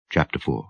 Chapter 4.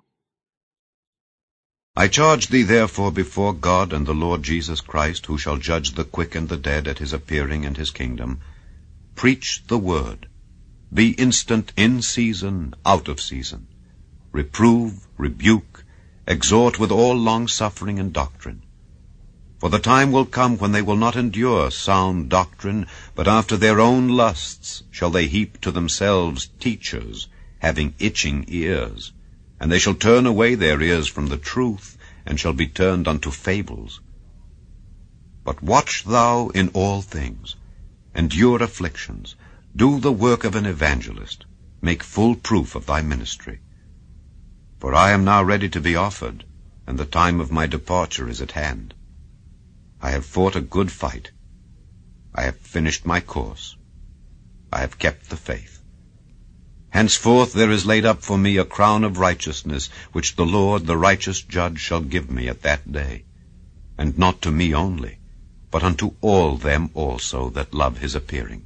I charge thee therefore before God and the Lord Jesus Christ, who shall judge the quick and the dead at his appearing and his kingdom, preach the word. Be instant in season, out of season. Reprove, rebuke, exhort with all longsuffering and doctrine. For the time will come when they will not endure sound doctrine, but after their own lusts shall they heap to themselves teachers, having itching ears. And they shall turn away their ears from the truth, and shall be turned unto fables. But watch thou in all things, endure afflictions, do the work of an evangelist, make full proof of thy ministry. For I am now ready to be offered, and the time of my departure is at hand. I have fought a good fight. I have finished my course. I have kept the faith. Henceforth there is laid up for me a crown of righteousness, which the Lord, the righteous judge, shall give me at that day, and not to me only, but unto all them also that love his appearing.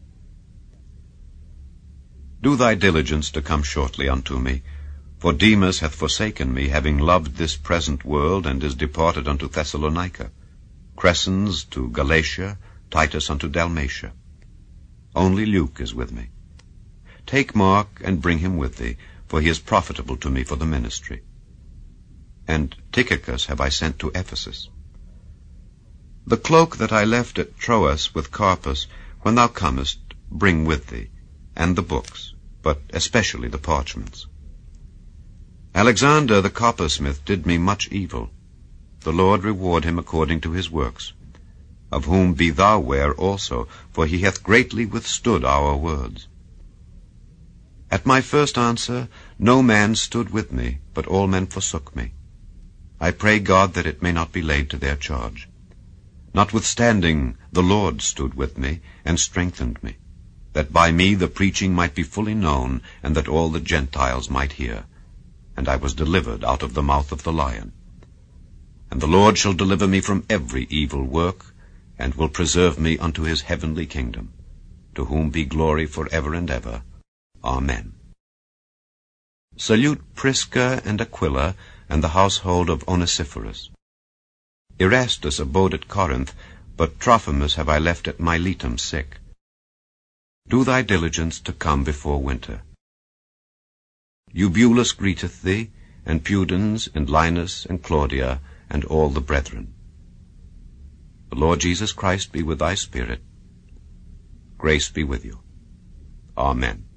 Do thy diligence to come shortly unto me, for Demas hath forsaken me, having loved this present world, and is departed unto Thessalonica, Crescens to Galatia, Titus unto Dalmatia. Only Luke is with me. Take Mark, and bring him with thee, for he is profitable to me for the ministry. And Tychicus have I sent to Ephesus. The cloak that I left at Troas with Carpus, when thou comest, bring with thee, and the books, but especially the parchments. Alexander the coppersmith did me much evil. The Lord reward him according to his works, of whom be thou ware also, for he hath greatly withstood our words. At my first answer no man stood with me, but all men forsook me. I pray God that it may not be laid to their charge. Notwithstanding the Lord stood with me, and strengthened me, that by me the preaching might be fully known, and that all the Gentiles might hear. And I was delivered out of the mouth of the lion. And the Lord shall deliver me from every evil work, and will preserve me unto his heavenly kingdom, to whom be glory for ever and ever. Amen. Salute Prisca and Aquila, and the household of Onesiphorus. Erastus abode at Corinth, but Trophimus have I left at Miletum sick. Do thy diligence to come before winter. Eubulus greeteth thee, and Pudens, and Linus, and Claudia, and all the brethren. The Lord Jesus Christ be with thy spirit. Grace be with you. Amen.